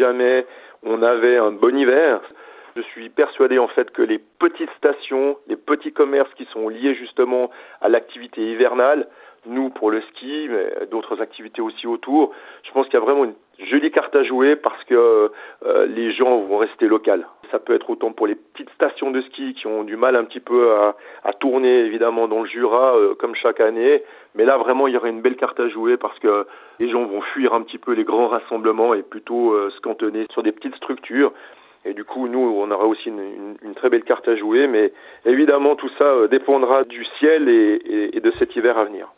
jamais on avait un bon hiver. Je suis persuadé en fait que les petites stations, les petits commerces qui sont liés justement à l'activité hivernale, nous pour le ski, mais d'autres activités aussi autour, je pense qu'il y a vraiment une jolie carte à jouer parce que les gens vont rester locaux. Ça peut être autant pour les petites stations de ski qui ont du mal un petit peu à tourner évidemment dans le Jura comme chaque année, mais là vraiment il y aurait une belle carte à jouer parce que les gens vont fuir un petit peu les grands rassemblements et plutôt se cantonner sur des petites structures. Et du coup, nous, on aura aussi une très belle carte à jouer, mais évidemment, tout ça dépendra du ciel et de cet hiver à venir.